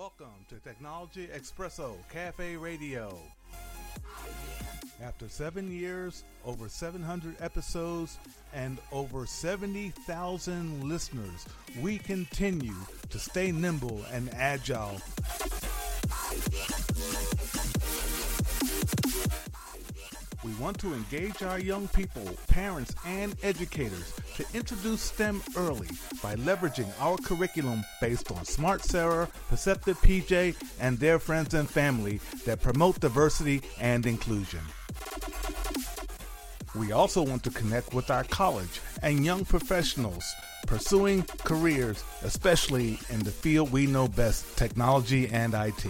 Welcome to Technology Espresso Cafe Radio. After 7 years, over 700 episodes, and over 70,000 listeners, we continue to stay nimble and agile. We want to engage our young people, parents, and educators to introduce STEM early by leveraging our curriculum based on Smart Sarah, Perceptive PJ, and their friends and family that promote diversity and inclusion. We also want to connect with our college and young professionals pursuing careers, especially in the field we know best, technology and IT.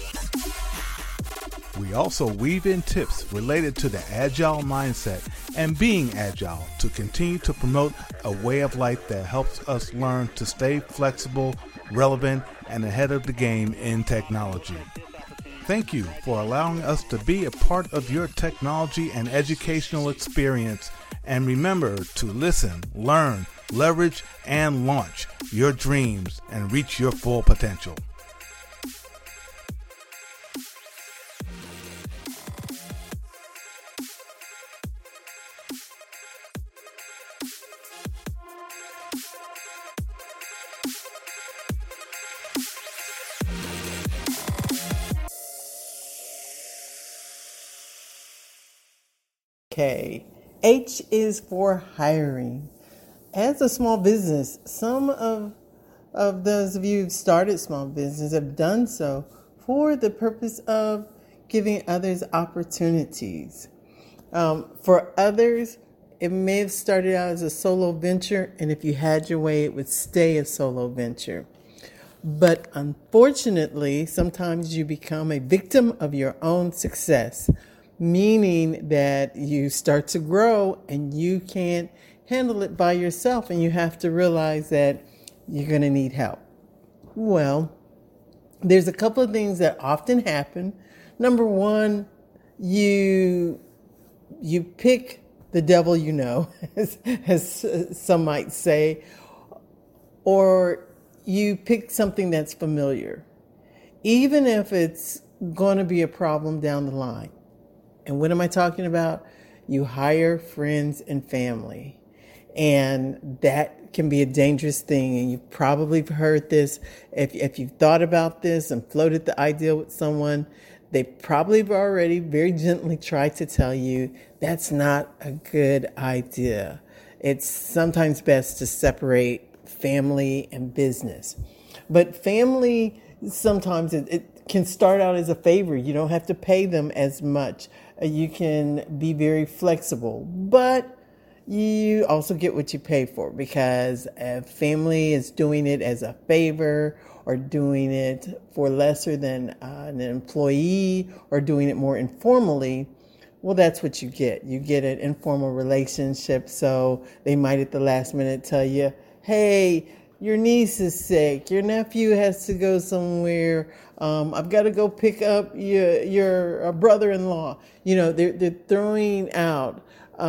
We also weave in tips related to the agile mindset and being agile to continue to promote a way of life that helps us learn to stay flexible, relevant, and ahead of the game in technology. Thank you for allowing us to be a part of your technology and educational experience. And remember to listen, learn, leverage, and launch your dreams and reach your full potential. Okay. H is for hiring. As a small business, some of those of you who've started small business have done so for the purpose of giving others opportunities. For others, it may have started out as a solo venture, and if you had your way, it would stay a solo venture. But unfortunately, sometimes you become a victim of your own success, meaning that you start to grow and you can't handle it by yourself, and you have to realize that you're going to need help. Well, there's a couple of things that often happen. Number one, you pick the devil you know, as some might say, or you pick something that's familiar, even if it's going to be a problem down the line. And what am I talking about? You hire friends and family. And that can be a dangerous thing. And you've probably heard this. If you've thought about this and floated the idea with someone, they probably have already very gently tried to tell you that's not a good idea. It's sometimes best to separate family and business. But family, sometimes it can start out as a favor. You don't have to pay them as much. You can be very flexible, but you also get what you pay for, because a family is doing it as a favor or doing it for lesser than an employee or doing it more informally. Well, that's what you get. You get an informal relationship. So they might at the last minute tell you, hey, your niece is sick, your nephew has to go somewhere, I've got to go pick up your brother-in-law. You know, they're throwing out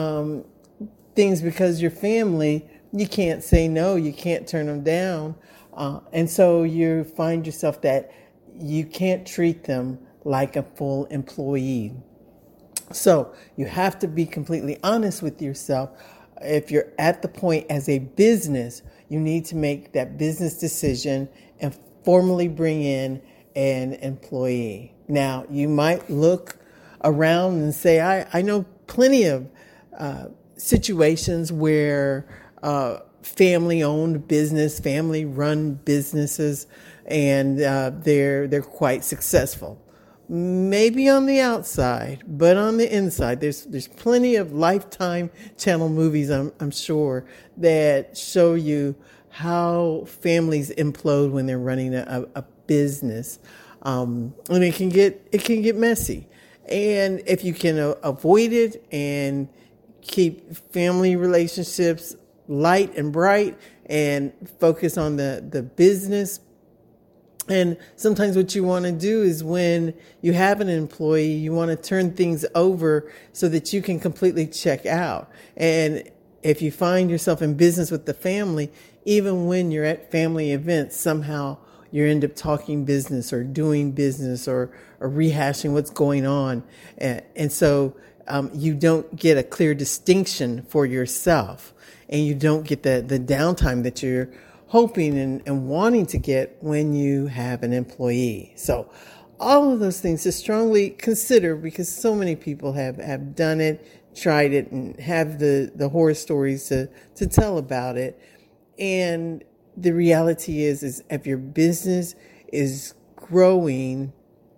things because you're family. You can't say no, you can't turn them down. And so you find yourself that you can't treat them like a full employee. So you have to be completely honest with yourself. If you're at the point as a business, you need to make that business decision and formally bring in an employee. Now, you might look around and say, I know plenty of situations where family-owned business, family-run businesses, and they're quite successful. Maybe on the outside, but on the inside, there's plenty of Lifetime channel movies, I'm sure, that show you how families implode when they're running a business, and it can get messy. And if you can avoid it and keep family relationships light and bright and focus on the business. And sometimes what you want to do is when you have an employee, you want to turn things over so that you can completely check out. And if you find yourself in business with the family, even when you're at family events, somehow you end up talking business or doing business or rehashing what's going on. And so you don't get a clear distinction for yourself, and you don't get the downtime that you're hoping and wanting to get when you have an employee. So all of those things to strongly consider, because so many people have done it, tried it, and have the horror stories to tell about it. And the reality is if your business is growing,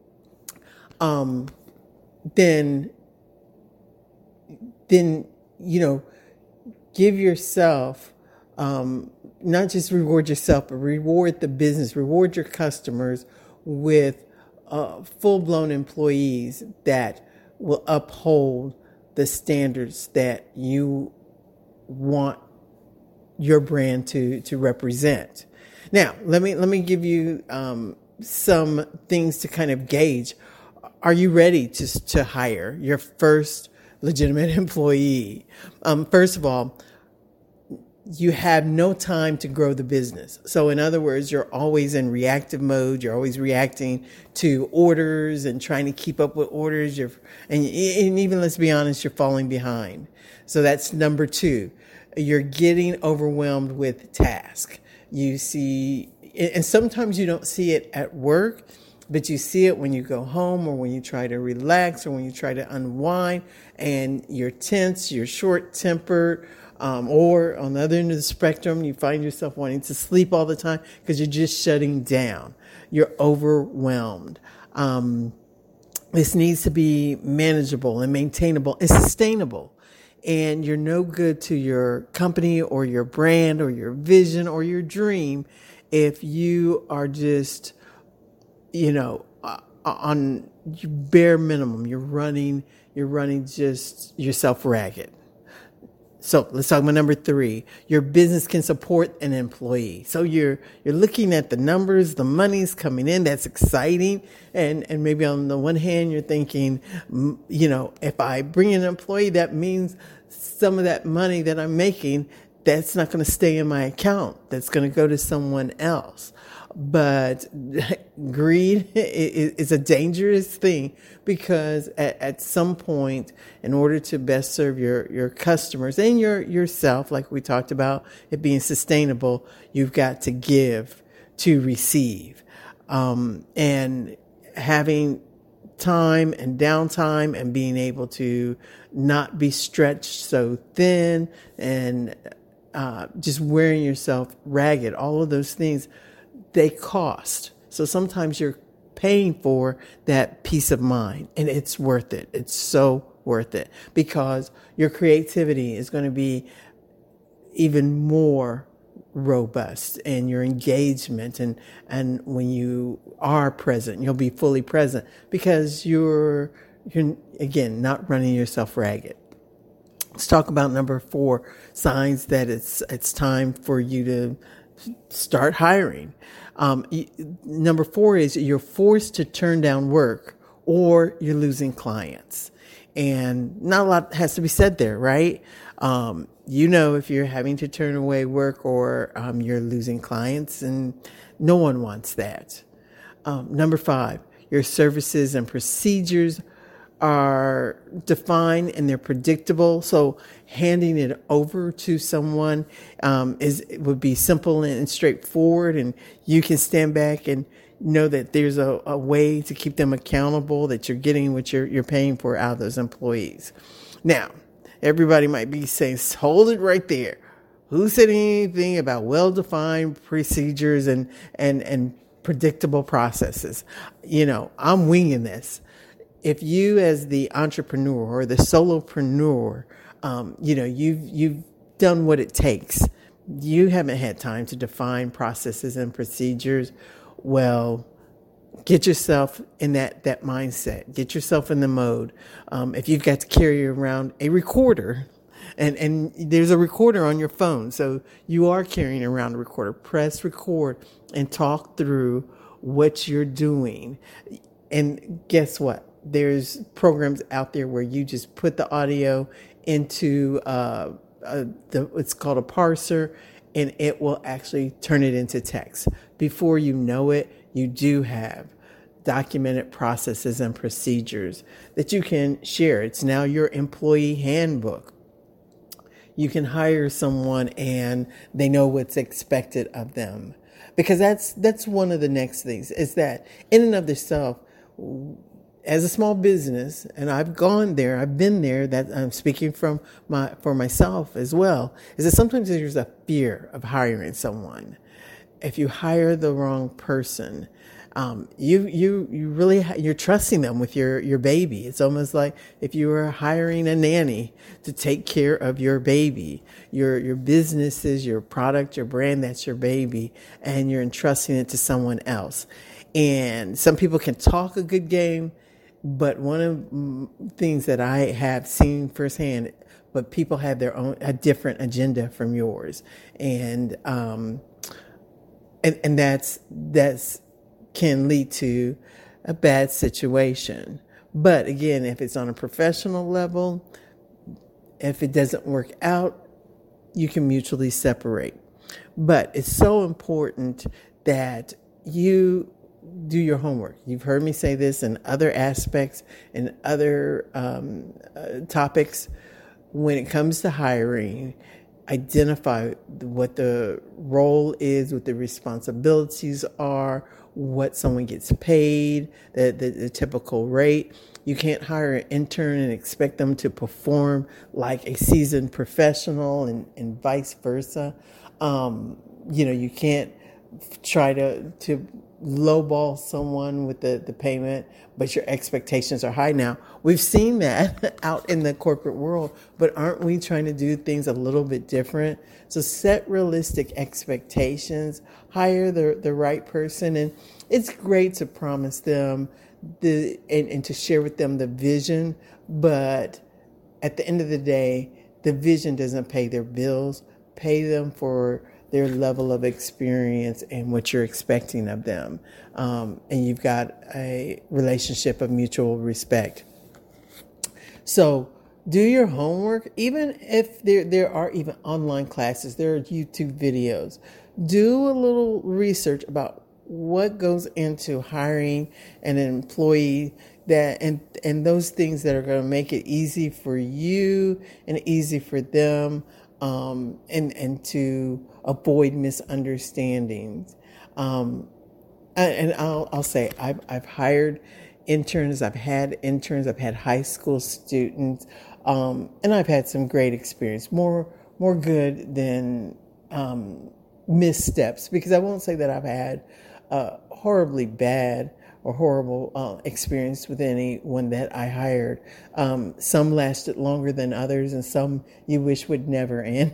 then give yourself, not just reward yourself, but reward the business, reward your customers with full-blown employees that will uphold the standards that you want your brand to represent. Now, let me give you some things to kind of gauge. Are you ready to hire your first legitimate employee? First of all, you have no time to grow the business. So in other words, you're always in reactive mode. You're always reacting to orders and trying to keep up with orders. And even, let's be honest, you're falling behind. So that's number two. You're getting overwhelmed with tasks. You see, and sometimes you don't see it at work, but you see it when you go home or when you try to relax or when you try to unwind and you're tense, you're short-tempered, or on the other end of the spectrum, you find yourself wanting to sleep all the time because you're just shutting down. You're overwhelmed. This needs to be manageable and maintainable and sustainable. And you're no good to your company or your brand or your vision or your dream if you are just, on bare minimum. You're running just yourself ragged. So let's talk about number three. Your business can support an employee. So you're looking at the numbers, the money's coming in. That's exciting. And maybe on the one hand, you're thinking, if I bring in an employee, that means some of that money that I'm making, that's not going to stay in my account. That's going to go to someone else. But greed is a dangerous thing, because at some point, in order to best serve your customers and yourself, like we talked about it being sustainable, you've got to give to receive. And having time and downtime and being able to not be stretched so thin and just wearing yourself ragged, all of those things, they cost. So sometimes you're paying for that peace of mind, and it's worth it. It's so worth it, because your creativity is going to be even more robust, and your engagement and when you are present, you'll be fully present, because you're again not running yourself ragged. Let's talk about number 4, signs that it's time for you to start hiring. Number 4 is you're forced to turn down work, or you're losing clients. And not a lot has to be said there, right? If you're having to turn away work or you're losing clients, and no one wants that. Number 5, your services and procedures are defined and they're predictable. So handing it over to someone would be simple and straightforward, and you can stand back and know that there's a way to keep them accountable, that you're getting what you're paying for out of those employees. Now, everybody might be saying, hold it right there. Who said anything about well-defined procedures and predictable processes? I'm winging this. If you, as the entrepreneur or the solopreneur, you've done what it takes. You haven't had time to define processes and procedures. Well, get yourself in that mindset. Get yourself in the mode. If you've got to carry around a recorder, and there's a recorder on your phone, so you are carrying around a recorder, press record and talk through what you're doing. And guess what? There's programs out there where you just put the audio into it's called a parser, and it will actually turn it into text. Before you know it, you do have documented processes and procedures that you can share. It's now your employee handbook. You can hire someone and they know what's expected of them. Because that's one of the next things, is that in and of itself, as a small business, and I've gone there, I've been there, that I'm speaking for myself as well, is that sometimes there's a fear of hiring someone. If you hire the wrong person, you're trusting them with your baby. It's almost like if you were hiring a nanny to take care of your baby, your businesses, your product, your brand, that's your baby, and you're entrusting it to someone else. And some people can talk a good game, but one of the things that I have seen firsthand, but people have a different agenda from yours. And that's can lead to a bad situation. But again, if it's on a professional level, if it doesn't work out, you can mutually separate. But it's so important that you do your homework. You've heard me say this in other aspects and other topics. When it comes to hiring, identify what the role is, what the responsibilities are, what someone gets paid, the typical rate. You can't hire an intern and expect them to perform like a seasoned professional and vice versa. You can't try to lowball someone with the payment, but your expectations are high. Now, we've seen that out in the corporate world, but aren't we trying to do things a little bit different? So set realistic expectations, hire the right person, and it's great to promise them and to share with them the vision, but at the end of the day, the vision doesn't pay their bills. Pay them for their level of experience and what you're expecting of them. And you've got a relationship of mutual respect. So do your homework. Even if there are even online classes, there are YouTube videos. Do a little research about what goes into hiring an employee, and those things that are going to make it easy for you and easy for them, and to avoid misunderstandings. And I'll say I've hired interns, I've had high school students, and I've had some great experience, more good than missteps, because I won't say that I've had horribly bad or horrible experience with anyone that I hired. Some lasted longer than others, and some you wish would never end.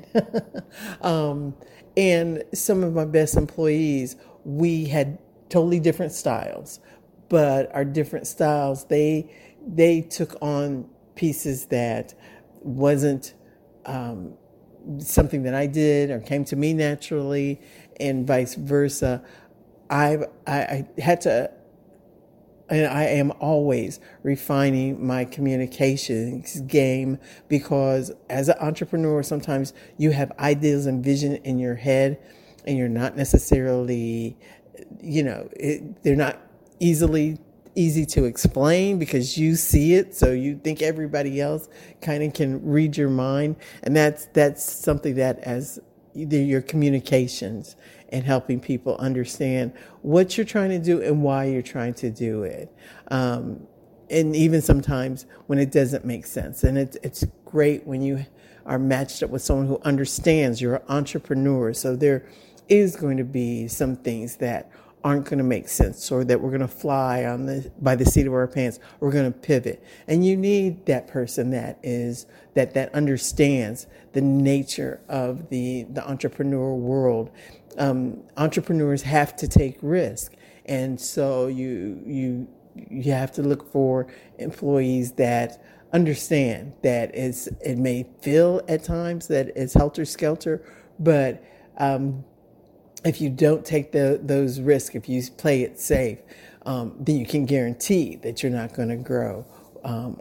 And some of my best employees, we had totally different styles, but our different styles, they took on pieces that wasn't something that I did or came to me naturally, and vice versa. I had to, and I am always refining my communications game, because as an entrepreneur, sometimes you have ideas and vision in your head, and you're not necessarily, they're not easy to explain because you see it, so you think everybody else kind of can read your mind, and that's something that, as your communications and helping people understand what you're trying to do and why you're trying to do it. And even sometimes when it doesn't make sense. And it's great when you are matched up with someone who understands. You're an entrepreneur, so there is going to be some things that aren't going to make sense, or that we're going to fly by the seat of our pants. We're going to pivot, and you need that person that understands the nature of the entrepreneur world. Entrepreneurs have to take risk, and so you have to look for employees that understand that it may feel at times that it's helter-skelter, but if you don't take those risks, if you play it safe, then you can guarantee that you're not going to grow.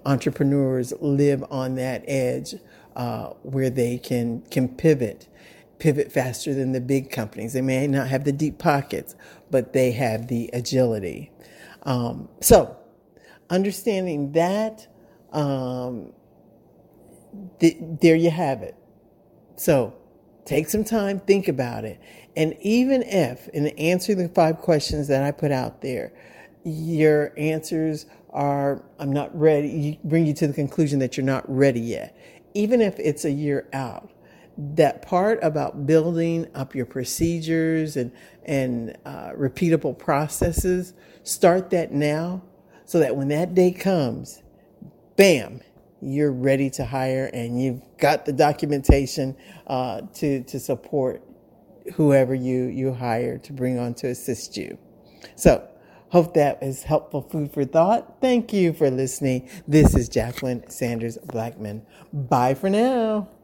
Entrepreneurs live on that edge where they can pivot pivot faster than the big companies. They may not have the deep pockets, but they have the agility. So understanding that, there you have it. So take some time, think about it. And even if, in answering the 5 questions that I put out there, your answers are, I'm not ready, bring you to the conclusion that you're not ready yet. Even if it's a year out, that part about building up your procedures and repeatable processes, start that now so that when that day comes, bam, you're ready to hire and you've got the documentation to support whoever you hire to bring on to assist you. So, hope that is helpful food for thought. Thank you for listening. This is Jacqueline Sanders Blackman. Bye for now.